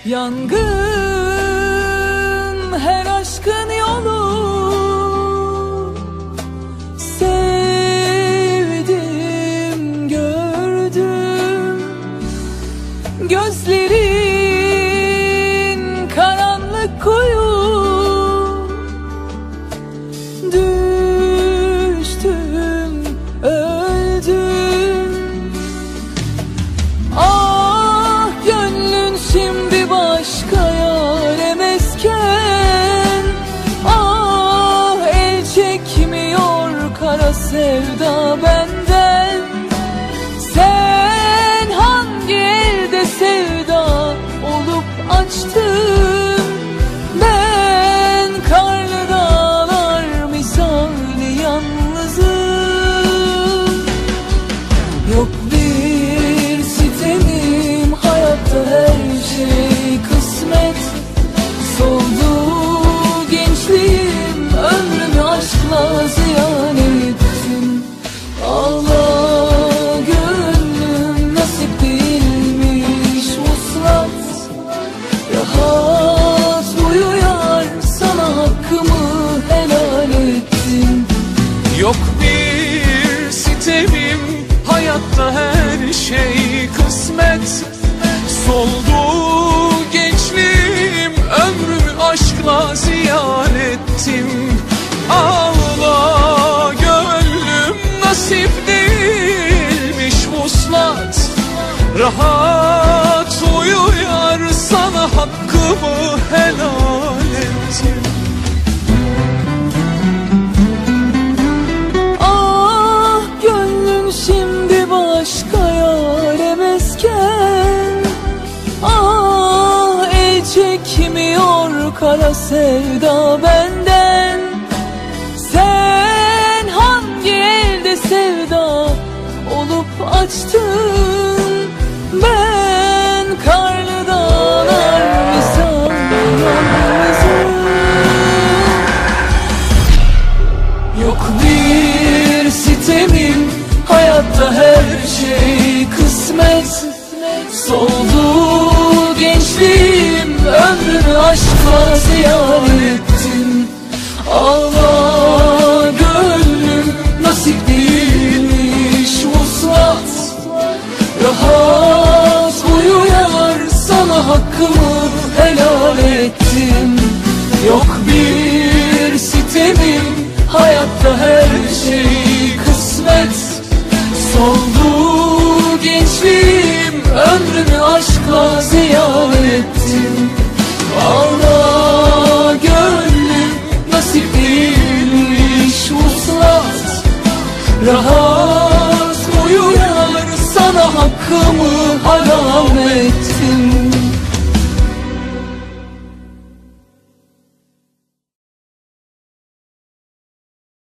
Yangın her aşkın yolu, sevdim gördüm. Gözlerin karanlık kuyu, düştüm öldüm. Ah gönlün şimdi başka yâre mesken, ah el çekmiyor kara sevda benden. Sen hangi elde sevda olup açtın, ben karlı dağlar misali yalnızım. Yok bir sitemim, hayatta her şey kısmet. Soldu gençliğim, ömrümü aşkla ziyan ettim. Allah gönlüm nasip değilmiş vuslat. Rahat uyuyar sana hakkımı helal ettim. Yok bir sitemim, hayatta her şey kısmet. Soldu gençliğim, ömrümü aşkla ziyan ettim. Ağla gönlüm nasip değilmiş vuslat. Rahat uyuyar sana hakkımı helal ettim. Ah gönlüm şimdi başka yâre mesken, ah el çekmiyor kara sevda benden. Sen hangi elde sevda olup açtın, ben karlı dağlar misali yalnızım. Yok bir sitemim, hayatta her şey kısmet. Soldu gençliğim, ömrümü aşkla ziyan ettim. Allah gönlüm nasip değilmiş vuslat. Rahat uyuyar sana hakkımı helal ettim. Yok bir sitemim, hayatta her şey kısmet. Soldu gençliğim, ömrümü aşkla ziyan ettim. Allah gönlüm nasip değilmiş vuslat. Rahat uyuyar sana hakkımı haram ettim.